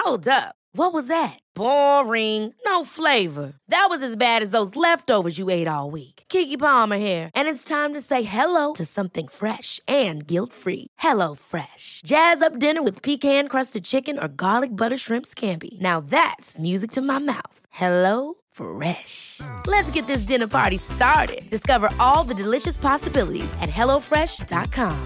Hold up. What was that? Boring. No flavor. That was as bad as those leftovers you ate all week. Keke Palmer here, and it's time to say hello to something fresh and guilt-free. Hello Fresh. Jazz up dinner with pecan-crusted chicken or garlic butter shrimp scampi. Now that's music to my mouth. Hello Fresh. Let's get this dinner party started. Discover all the delicious possibilities at hellofresh.com.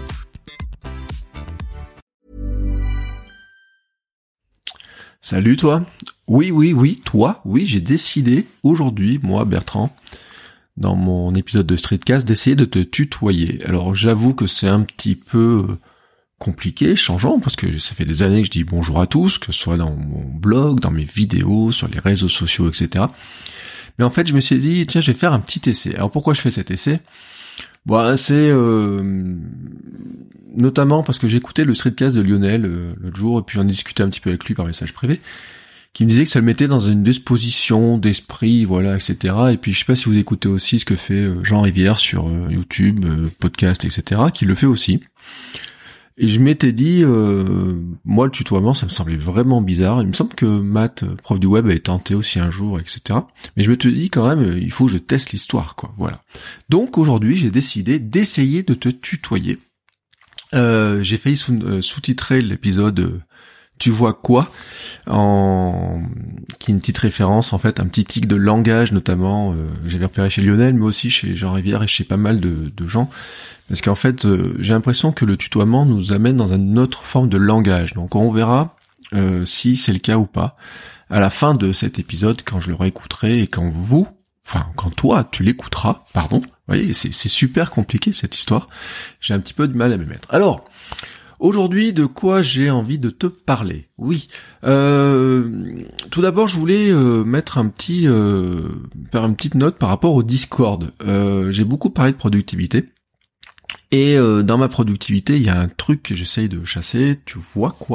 Salut toi. Oui, toi. Oui, j'ai décidé aujourd'hui, moi Bertrand, dans mon épisode de Streetcast, d'essayer de te tutoyer. Alors j'avoue que c'est un petit peu compliqué, changeant, parce que ça fait des années que je dis bonjour à tous, que ce soit dans mon blog, dans mes vidéos, sur les réseaux sociaux, etc. Mais en fait, je me suis dit, tiens, je vais faire un petit essai. Alors pourquoi je fais cet essai ? Bon, c'est notamment parce que j'écoutais le Streetcast de Lionel l'autre jour, et puis j'en discutais un petit peu avec lui par message privé, qui me disait que ça le mettait dans une disposition d'esprit, voilà, etc. Et puis je sais pas si vous écoutez aussi ce que fait Jean Rivière sur YouTube, podcast, etc., qui le fait aussi. Et je m'étais dit, moi le tutoiement, ça me semblait vraiment bizarre. Il me semble que Matt, prof du web, avait tenté aussi un jour, etc. Mais je me suis dit quand même, il faut que je teste l'histoire, quoi. Voilà. Donc aujourd'hui, j'ai décidé d'essayer de te tutoyer. J'ai failli sous-titrer l'épisode Tu vois quoi, qui est une petite référence, en fait, un petit tic de langage, notamment, j'avais repéré chez Lionel, mais aussi chez Jean Rivière et chez pas mal de gens. Parce qu'en fait, j'ai l'impression que le tutoiement nous amène dans une autre forme de langage. Donc on verra si c'est le cas ou pas à la fin de cet épisode, quand je le réécouterai et quand toi tu l'écouteras, pardon. Vous voyez, c'est super compliqué cette histoire. J'ai un petit peu de mal à me mettre. Alors, aujourd'hui, de quoi j'ai envie de te parler ? Oui. Tout d'abord, je voulais faire une petite note par rapport au Discord. J'ai beaucoup parlé de productivité. Et dans ma productivité, il y a un truc que j'essaye de chasser, tu vois quoi ?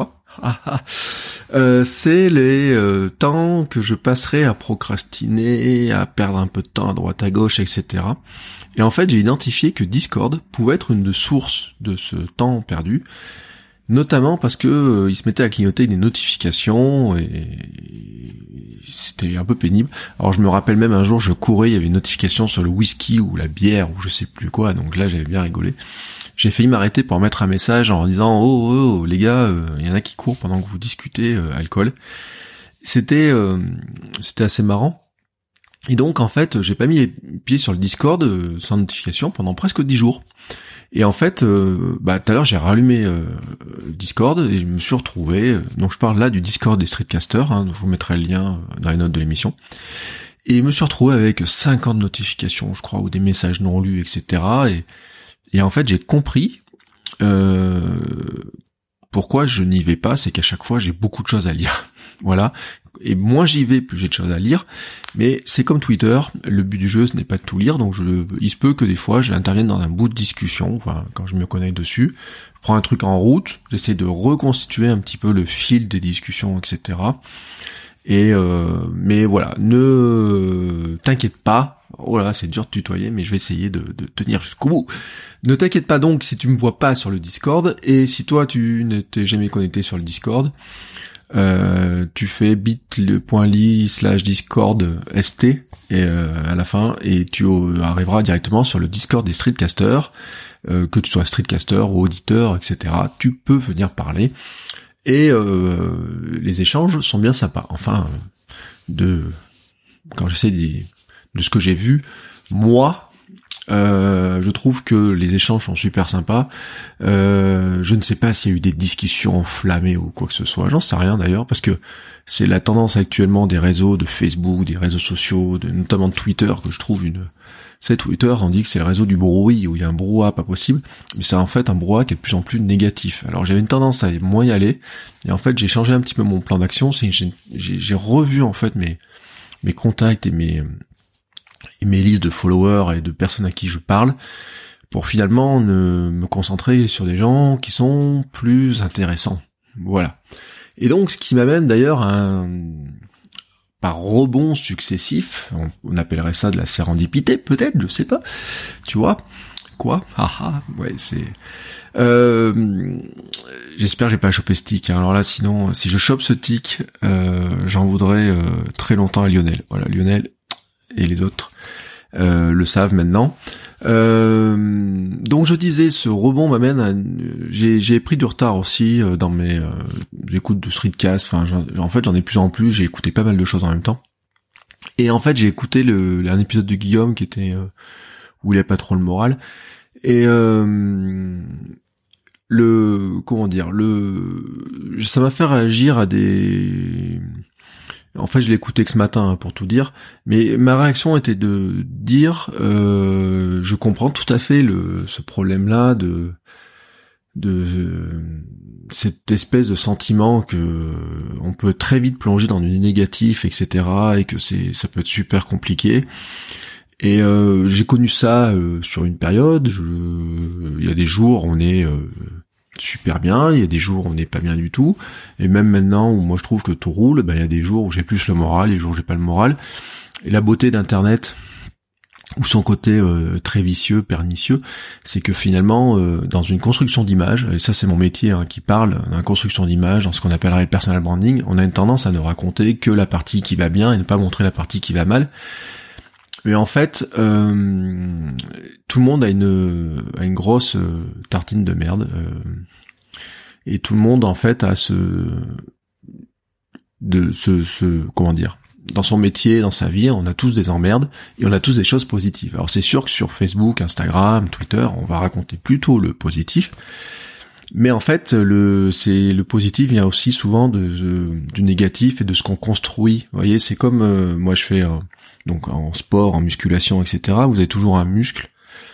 C'est les temps que je passerai à procrastiner, à perdre un peu de temps à droite à gauche, etc. Et en fait, j'ai identifié que Discord pouvait être une source de ce temps perdu, notamment parce que il se mettait à clignoter des notifications et c'était un peu pénible. Alors je me rappelle même un jour, je courais, il y avait une notification sur le whisky ou la bière ou je sais plus quoi, donc là j'avais bien rigolé. J'ai failli m'arrêter pour mettre un message en disant oh les gars, il y en a qui courent pendant que vous discutez alcool. C'était assez marrant. Et donc en fait, j'ai pas mis les pieds sur le Discord sans notification pendant presque 10 jours. Et en fait, tout à l'heure j'ai rallumé Discord et je me suis retrouvé, donc je parle là du Discord des Streetcasters, je vous mettrai le lien dans les notes de l'émission, et je me suis retrouvé avec 50 notifications, je crois, ou des messages non lus, etc. Et en fait j'ai compris pourquoi je n'y vais pas, c'est qu'à chaque fois j'ai beaucoup de choses à lire. Voilà. Et moins j'y vais, plus j'ai de choses à lire. Mais c'est comme Twitter, le but du jeu ce n'est pas de tout lire, donc il se peut que des fois j'intervienne dans un bout de discussion, quand je me connecte dessus, je prends un truc en route, j'essaie de reconstituer un petit peu le fil des discussions, etc. Mais voilà, ne t'inquiète pas, oh là c'est dur de tutoyer, mais je vais essayer de tenir jusqu'au bout. Ne t'inquiète pas donc si tu me vois pas sur le Discord, et si toi tu ne t'es jamais connecté sur le Discord, tu fais bit.ly/discord.st et à la fin, et tu arriveras directement sur le Discord des Streetcasters, que tu sois Streetcaster ou auditeur, etc. Tu peux venir parler, et les échanges sont bien sympas. Enfin, quand j'essaie de ce que j'ai vu, moi, je trouve que les échanges sont super sympas. Je ne sais pas s'il y a eu des discussions enflammées ou quoi que ce soit. J'en sais rien d'ailleurs, parce que c'est la tendance actuellement des réseaux de Facebook, des réseaux sociaux, notamment de Twitter, que je trouve c'est Twitter, on dit que c'est le réseau du bruit, où il y a un brouhaha pas possible, mais c'est en fait un brouhaha qui est de plus en plus négatif. Alors j'avais une tendance à moins y aller, et en fait j'ai changé un petit peu mon plan d'action, j'ai revu en fait mes contacts et mes listes de followers et de personnes à qui je parle, pour finalement me concentrer sur des gens qui sont plus intéressants. Voilà. Et donc ce qui m'amène d'ailleurs à par rebond successif, on appellerait ça de la sérendipité peut-être, je sais pas, tu vois, Quoi? Ouais, c'est... J'espère que j'ai pas chopé ce tic. Alors là, sinon, si je chope ce tic, j'en voudrais très longtemps à Lionel. Voilà, Lionel et les autres le savent maintenant. Donc je disais, ce rebond m'amène à... J'ai pris du retard aussi dans mes écoutes de streetcast. Enfin, en fait, j'en ai de plus en plus. J'ai écouté pas mal de choses en même temps. Et en fait, j'ai écouté un épisode de Guillaume qui était où il avait pas trop le moral. Et ça m'a fait réagir à des... En fait, je l'ai écouté que ce matin, pour tout dire, mais ma réaction était de dire, je comprends tout à fait ce problème-là de cette espèce de sentiment que on peut très vite plonger dans du négatif, etc., et que ça peut être super compliqué. Et j'ai connu ça sur une période. Il y a des jours où on est super bien, il y a des jours où on n'est pas bien du tout, et même maintenant où moi je trouve que tout roule, il y a des jours où j'ai plus le moral, et des jours où j'ai pas le moral. Et la beauté d'Internet, ou son côté très vicieux, pernicieux, c'est que finalement, dans une construction d'image, et ça c'est mon métier qui parle, dans la construction d'image, dans ce qu'on appellerait le personal branding, on a une tendance à ne raconter que la partie qui va bien et ne pas montrer la partie qui va mal. Mais en fait, tout le monde a une grosse tartine de merde, et tout le monde en fait a comment dire, dans son métier, dans sa vie, on a tous des emmerdes et on a tous des choses positives. Alors c'est sûr que sur Facebook, Instagram, Twitter, on va raconter plutôt le positif, mais en fait le positif vient aussi souvent du négatif et de ce qu'on construit. Vous voyez, c'est comme moi je fais donc en sport, en musculation, etc. Vous avez toujours un muscle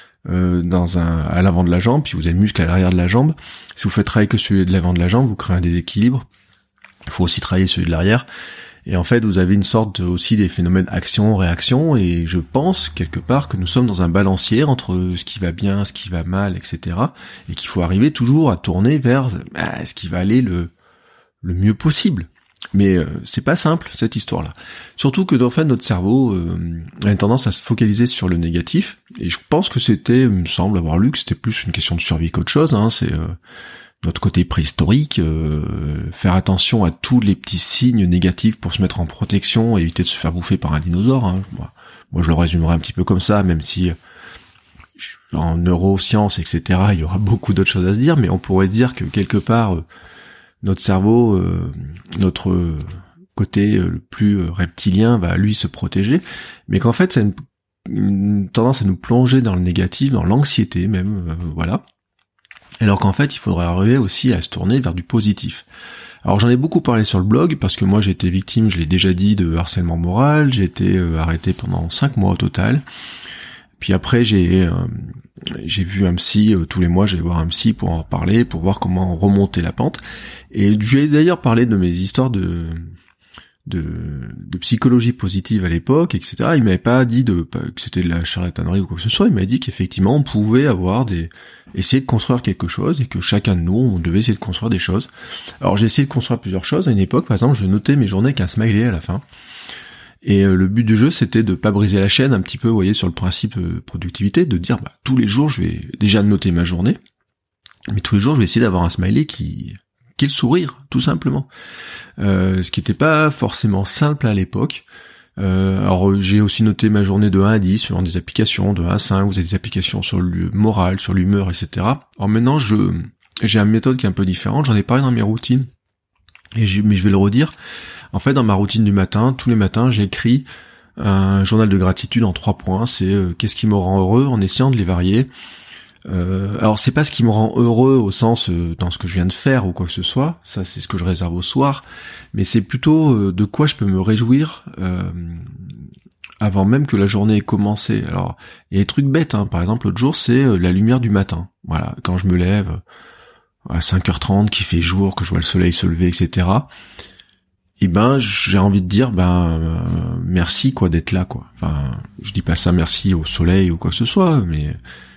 à l'avant de la jambe, puis vous avez le muscle à l'arrière de la jambe. Si vous faites travailler que celui de l'avant de la jambe, vous créez un déséquilibre. Il faut aussi travailler celui de l'arrière. Et en fait, vous avez une sorte aussi des phénomènes action-réaction, et je pense quelque part que nous sommes dans un balancier entre ce qui va bien, ce qui va mal, etc. Et qu'il faut arriver toujours à tourner vers ce qui va aller le mieux possible. Mais c'est pas simple cette histoire-là. Surtout que en fait notre cerveau a une tendance à se focaliser sur le négatif. Et je pense que il me semble avoir lu que c'était plus une question de survie qu'autre chose. C'est notre côté préhistorique, faire attention à tous les petits signes négatifs pour se mettre en protection, et éviter de se faire bouffer par un dinosaure. Moi je le résumerai un petit peu comme ça, même si en neurosciences, etc., il y aura beaucoup d'autres choses à se dire, mais on pourrait se dire que quelque part notre cerveau, notre côté le plus reptilien va lui se protéger, mais qu'en fait ça a une tendance à nous plonger dans le négatif, dans l'anxiété même, voilà. Alors qu'en fait il faudrait arriver aussi à se tourner vers du positif. Alors j'en ai beaucoup parlé sur le blog, parce que moi j'ai été victime, je l'ai déjà dit, de harcèlement moral. J'ai été arrêté pendant 5 mois au total. Puis après j'ai vu un psy, tous les mois j'allais voir un psy pour en parler, pour voir comment remonter la pente. Et je lui ai d'ailleurs parlé de mes histoires de psychologie positive à l'époque, etc. Il m'avait pas dit que c'était de la charlatanerie ou quoi que ce soit. Il m'a dit qu'effectivement on pouvait essayer de construire quelque chose, et que chacun de nous, on devait essayer de construire des choses. Alors j'ai essayé de construire plusieurs choses. À une époque, par exemple, je notais mes journées avec un smiley à la fin. Et le but du jeu, c'était de pas briser la chaîne un petit peu, vous voyez, sur le principe productivité, de dire tous les jours je vais déjà noter ma journée, mais tous les jours je vais essayer d'avoir un smiley qui est le sourire, tout simplement. Ce qui n'était pas forcément simple à l'époque. Alors j'ai aussi noté ma journée de 1 à 10 selon des applications, de 1 à 5, vous avez des applications sur le moral, sur l'humeur, etc. Alors maintenant j'ai une méthode qui est un peu différente, j'en ai parlé dans mes routines, mais je vais le redire. En fait, dans ma routine du matin, tous les matins, j'écris un journal de gratitude en 3 points. C'est qu'est-ce qui me rend heureux, en essayant de les varier. Alors, c'est pas ce qui me rend heureux au sens dans ce que je viens de faire ou quoi que ce soit. Ça, c'est ce que je réserve au soir. Mais c'est plutôt de quoi je peux me réjouir avant même que la journée ait commencé. Alors, il y a des trucs bêtes. Par exemple, l'autre jour, c'est la lumière du matin. Voilà, quand je me lève à 5h30, qu'il fait jour, que je vois le soleil se lever, etc., j'ai envie de dire merci d'être là, quoi. Enfin, je dis pas ça merci au soleil ou quoi que ce soit, mais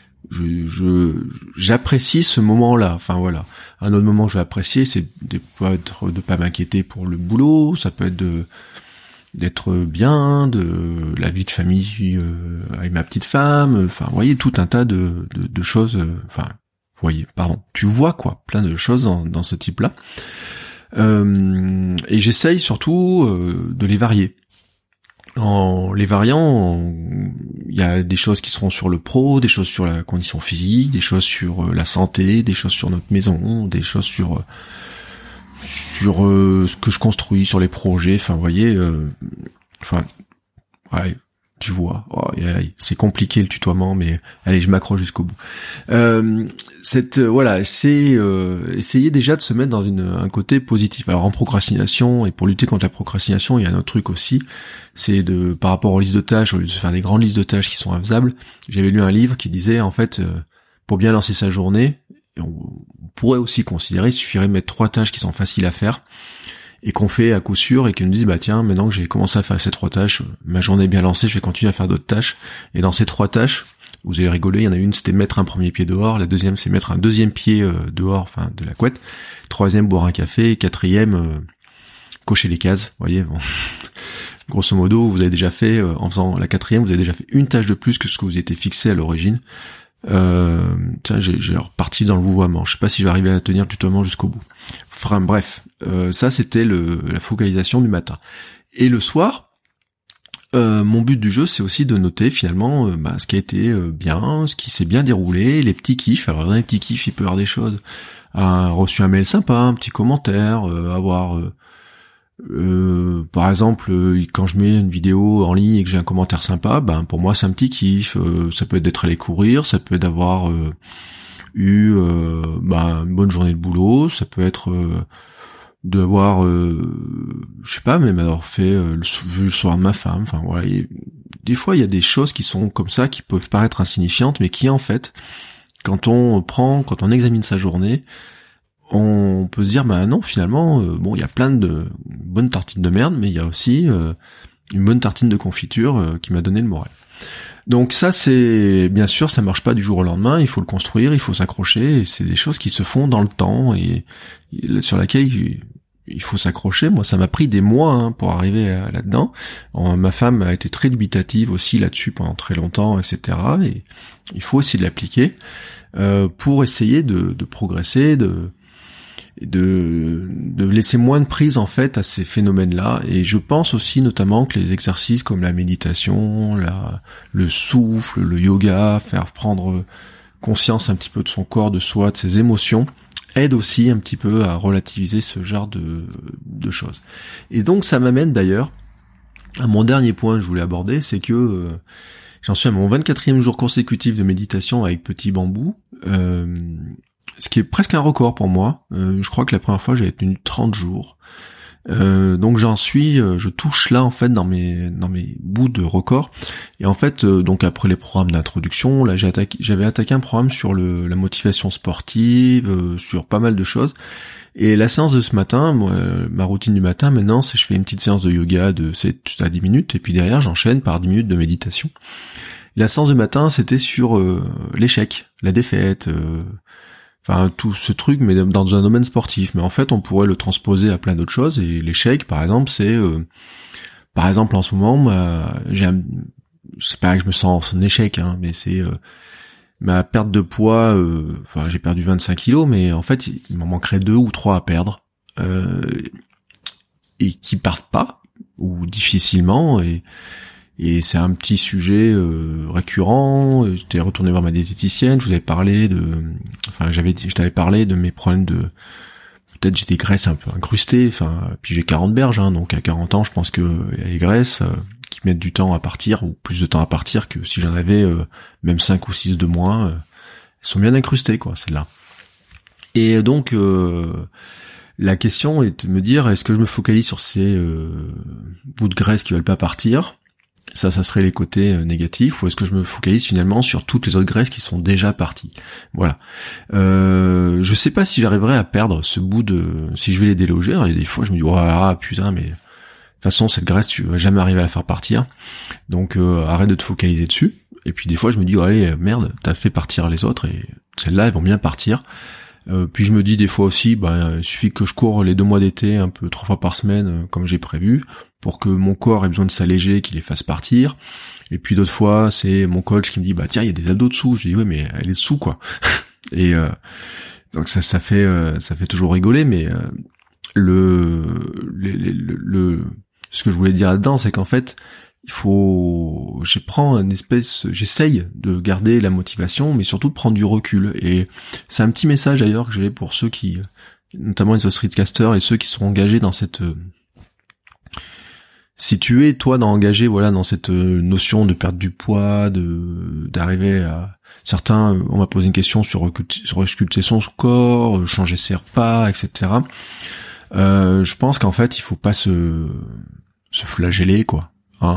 j'apprécie ce moment-là. Enfin voilà. Un autre moment que je vais apprécier, c'est de pas m'inquiéter pour le boulot, ça peut être d'être bien, de la vie de famille avec ma petite femme, enfin vous voyez tout un tas de choses, tu vois quoi, plein de choses dans ce type-là. Et j'essaye surtout de les varier. En les variant, il y a des choses qui seront sur le pro, des choses sur la condition physique, des choses sur la santé, des choses sur notre maison, des choses sur ce que je construis, sur les projets, enfin vous voyez, tu vois, c'est compliqué le tutoiement, mais allez, je m'accroche jusqu'au bout. Essayer déjà de se mettre dans un côté positif. Alors en procrastination, et pour lutter contre la procrastination, il y a un autre truc aussi, c'est par rapport aux listes de tâches, au lieu de faire des grandes listes de tâches qui sont infaisables, j'avais lu un livre qui disait, en fait, pour bien lancer sa journée, on pourrait aussi considérer, il suffirait de mettre 3 tâches qui sont faciles à faire, et qu'on fait à coup sûr, et qu'on nous dit, tiens, maintenant que j'ai commencé à faire ces 3 tâches, ma journée est bien lancée, je vais continuer à faire d'autres tâches, et dans ces 3 tâches, vous avez rigolé, il y en a une, c'était mettre un premier pied dehors, la deuxième, c'est mettre un deuxième pied dehors, enfin, de la couette, troisième, boire un café, quatrième, cocher les cases, vous voyez, bon. Grosso modo, vous avez déjà fait, en faisant la quatrième, vous avez déjà fait une tâche de plus que ce que vous étiez fixé à l'origine. J'ai reparti dans le vouvoiement. Je sais pas si je vais arriver à tenir le tutoiement jusqu'au bout. Enfin bref, ça c'était la focalisation du matin. Et le soir, mon but du jeu, c'est aussi de noter finalement ce qui a été bien, ce qui s'est bien déroulé, les petits kiffs. Alors dans les petits kiffs, il peut y avoir des choses. Reçu un mail sympa, un petit commentaire, par exemple, quand je mets une vidéo en ligne et que j'ai un commentaire sympa, pour moi c'est un petit kiff. Ça peut être d'être allé courir, ça peut être d'avoir eu une bonne journée de boulot, ça peut être d'avoir je sais pas, même avoir fait vu le soir de ma femme. Enfin voilà, des fois il y a des choses qui sont comme ça, qui peuvent paraître insignifiantes, mais qui en fait, quand on examine sa journée, on peut se dire non, finalement il y a plein de bonnes tartines de merde, mais il y a aussi une bonne tartine de confiture qui m'a donné le moral. Donc ça, c'est bien sûr, ça marche pas du jour au lendemain, il faut le construire, il faut s'accrocher, et c'est des choses qui se font dans le temps et sur laquelle il faut s'accrocher. Moi, ça m'a pris des mois pour arriver là-dedans. Ma femme a été très dubitative aussi là-dessus pendant très longtemps, etc. Et il faut aussi de l'appliquer pour essayer de progresser, de laisser moins de prise en fait à ces phénomènes-là. Et je pense aussi notamment que les exercices comme la méditation, le souffle, le yoga, faire prendre conscience un petit peu de son corps, de soi, de ses émotions, aident aussi un petit peu à relativiser ce genre de choses. Et donc ça m'amène d'ailleurs à mon dernier point que je voulais aborder, c'est que j'en suis à mon 24e jour consécutif de méditation avec Petit Bambou, ce qui est presque un record pour moi. Je crois que la première fois j'avais tenu 30 jours. Donc je touche là en fait dans mes bouts de record. Et en fait, donc après les programmes d'introduction, là j'avais attaqué un programme sur la motivation sportive, sur pas mal de choses. Et la séance de ce matin, ma routine du matin maintenant, c'est je fais une petite séance de yoga de 7 à 10 minutes, et puis derrière j'enchaîne par 10 minutes de méditation. La séance du matin, c'était sur l'échec, la défaite, tout ce truc, mais dans un domaine sportif. Mais en fait, on pourrait le transposer à plein d'autres choses. Et l'échec, par exemple, c'est... par exemple, en ce moment, c'est pas que je me sens en échec, mais c'est... ma perte de poids... j'ai perdu 25 kilos, mais en fait, il m'en manquerait 2 ou 3 à perdre. Et qui partent pas, ou difficilement, et c'est un petit sujet récurrent. J'étais retourné voir ma diététicienne, je t'avais parlé de mes problèmes de... Peut-être j'ai des graisses un peu incrustées, puis j'ai 40 berges, donc à 40 ans, je pense que il y a des graisses qui mettent du temps à partir, ou plus de temps à partir que si j'en avais même 5 ou 6 de moins. Elles sont bien incrustées, quoi, celles-là. Et donc... la question est de me dire, est-ce que je me focalise sur ces bouts de graisse qui veulent pas partir ? Ça serait les côtés négatifs, ou est-ce que je me focalise finalement sur toutes les autres graisses qui sont déjà parties ? Voilà. Je sais pas si j'arriverai à perdre ce bout si je vais les déloger. Alors, il y a des fois, je me dis, putain, mais de toute façon, cette graisse, tu vas jamais arriver à la faire partir. Donc, arrête de te focaliser dessus. Et puis, des fois, je me dis, allez, merde, t'as fait partir les autres, et celles-là, elles vont bien partir. Puis je me dis des fois aussi, il suffit que je cours les 2 mois d'été un peu 3 fois par semaine comme j'ai prévu, pour que mon corps ait besoin de s'alléger, qu'il les fasse partir. Et puis d'autres fois, c'est mon coach qui me dit tiens, il y a des abdos dessous. Je dis ouais, mais elle est dessous quoi. Et donc ça fait toujours rigoler, mais ce que je voulais dire là-dedans, c'est qu'en fait, j'essaye de garder la motivation, mais surtout de prendre du recul. Et c'est un petit message d'ailleurs que j'ai pour ceux qui, notamment les streetcasters et ceux qui sont engagés dans cette, si tu es toi engagé, dans cette notion de perdre du poids, d'arriver à, certains, on m'a posé une question sur resculpter son corps, changer ses repas, etc. Je pense qu'en fait, il faut pas se flageller, quoi. Hein.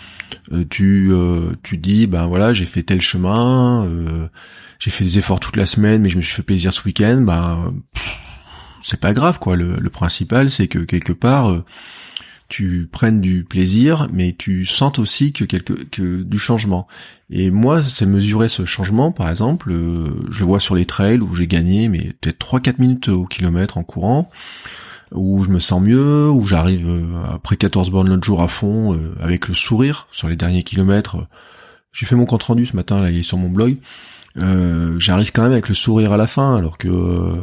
Tu dis, j'ai fait tel chemin, j'ai fait des efforts toute la semaine, mais je me suis fait plaisir ce week-end, c'est pas grave, quoi. Le principal, c'est que quelque part, tu prennes du plaisir, mais tu sentes aussi que du changement. Et moi, c'est mesurer ce changement, par exemple, je le vois sur les trails où j'ai gagné, mais peut-être 3-4 minutes au kilomètre en courant, où je me sens mieux, où j'arrive après 14 bornes l'autre jour à fond, avec le sourire sur les derniers kilomètres. J'ai fait mon compte rendu ce matin, là, il est sur mon blog. J'arrive quand même avec le sourire à la fin, alors que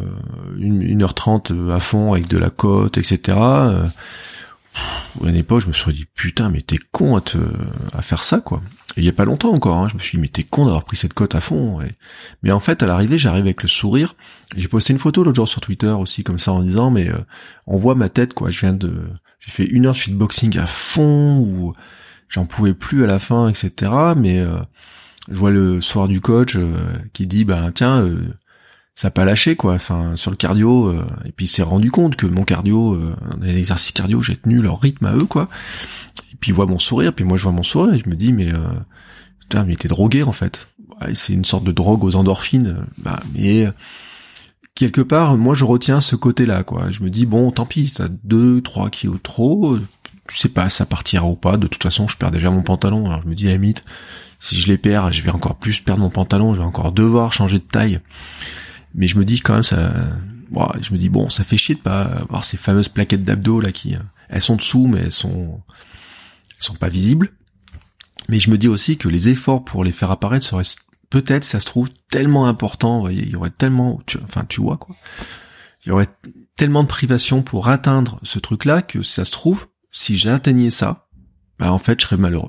1h30 à fond avec de la côte, etc. À une époque, je me suis dit putain, mais t'es con à faire ça, quoi. Et il y a pas longtemps encore, hein, je me suis dit mais t'es con d'avoir pris cette côte à fond. Mais en fait, à l'arrivée, j'arrive avec le sourire. Et j'ai posté une photo l'autre jour sur Twitter aussi comme ça en disant on voit ma tête, quoi. J'ai fait 1 heure de fitboxing à fond où j'en pouvais plus à la fin, etc. Mais je vois le soir du coach qui dit tiens, ça a pas lâché, quoi. Enfin, sur le cardio, et puis il s'est rendu compte que mon cardio, dans les exercices cardio, j'ai tenu leur rythme à eux, quoi. Et puis il voit mon sourire, puis moi je vois mon sourire, et je me dis putain, mais t'es drogué en fait. Ouais, c'est une sorte de drogue aux endorphines. Mais quelque part, moi je retiens ce côté-là, quoi. Je me dis bon, tant pis, t'as 2-3 kilos trop, tu sais pas, ça partira ou pas. De toute façon, je perds déjà mon pantalon. Alors je me dis, limite, si je les perds, je vais encore plus perdre mon pantalon, je vais encore devoir changer de taille. Mais je me dis quand même je me dis bon, ça fait chier de pas avoir ces fameuses plaquettes d'abdos là qui, elles sont dessous mais elles sont pas visibles. Mais je me dis aussi que les efforts pour les faire apparaître seraient peut-être, ça se trouve, tellement importants, vous voyez, il y aurait tellement, tu vois quoi. Il y aurait tellement de privations pour atteindre ce truc-là que ça se trouve, si j'atteignais ça, en fait, je serais malheureux.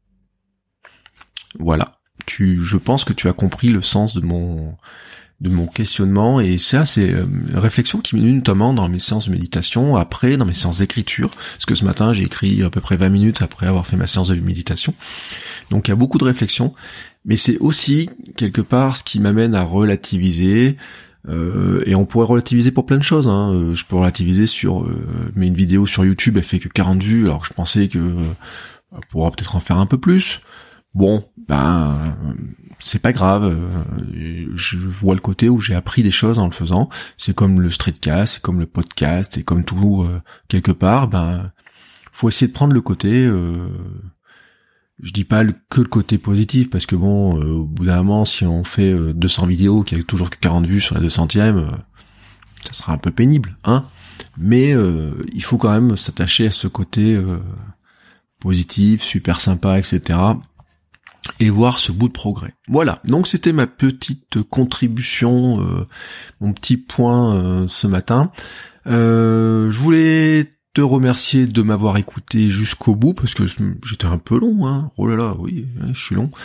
Voilà. Je pense que tu as compris le sens de mon questionnement, et ça c'est une réflexion qui m'est venue notamment dans mes séances de méditation, après dans mes séances d'écriture, parce que ce matin j'ai écrit à peu près 20 minutes après avoir fait ma séance de méditation, donc il y a beaucoup de réflexions, mais c'est aussi quelque part ce qui m'amène à relativiser, et on pourrait relativiser pour plein de choses, hein. Je peux relativiser sur mais une vidéo sur YouTube elle fait que 40 vues alors que je pensais que on pourra peut-être en faire un peu plus. Bon, c'est pas grave, je vois le côté où j'ai appris des choses en le faisant, c'est comme le streetcast, c'est comme le podcast, c'est comme tout, quelque part, faut essayer de prendre le côté, je dis pas que le côté positif, parce que bon, au bout d'un moment, si on fait 200 vidéos, qu'il y a toujours que 40 vues sur la 200e, ça sera un peu pénible, hein, mais il faut quand même s'attacher à ce côté positif, super sympa, etc., et voir ce bout de progrès. Voilà, donc c'était ma petite contribution, mon petit point ce matin. Je voulais te remercier de m'avoir écouté jusqu'au bout, parce que j'étais un peu long, hein. Oh là là, oui, je suis long.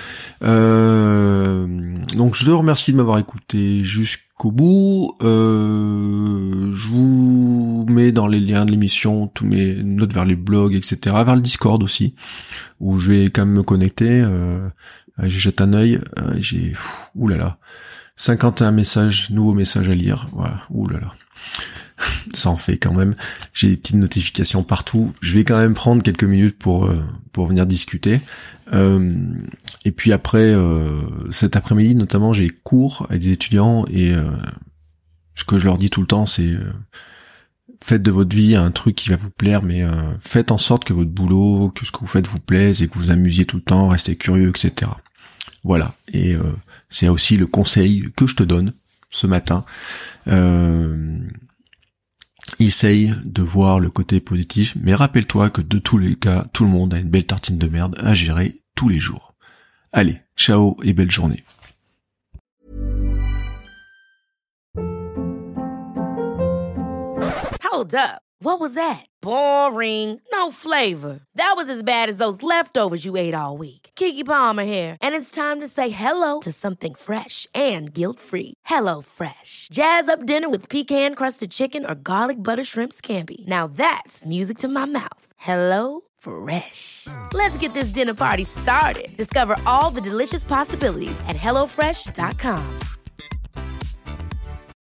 Donc je te remercie de m'avoir écouté jusqu'au bout. Je vous mets dans les liens de l'émission tous mes notes vers les blogs, etc., vers le Discord aussi, où je vais quand même me connecter. Je jette un œil. J'ai 51 messages, nouveaux messages à lire. Voilà, oulala. Ça en fait quand même. J'ai des petites notifications partout. Je vais quand même prendre quelques minutes pour venir discuter. Et puis après, cet après-midi notamment, j'ai cours avec des étudiants, et ce que je leur dis tout le temps, c'est faites de votre vie un truc qui va vous plaire, mais faites en sorte que votre boulot, que ce que vous faites vous plaise, et que vous vous amusiez tout le temps, restez curieux, etc. Voilà. Et c'est aussi le conseil que je te donne. ce matin. Essaye de voir le côté positif, mais rappelle-toi que de tous les cas, tout le monde a une belle tartine de merde à gérer tous les jours. Allez, ciao et belle journée. Hold up. What was that? Boring. No flavor. That was as bad as those leftovers you ate all week. Keke Palmer here, and it's time to say hello to something fresh and guilt-free. HelloFresh. Jazz up dinner with pecan-crusted chicken or garlic butter shrimp scampi. Now that's music to my mouth. HelloFresh. Let's get this dinner party started. Discover all the delicious possibilities at HelloFresh.com.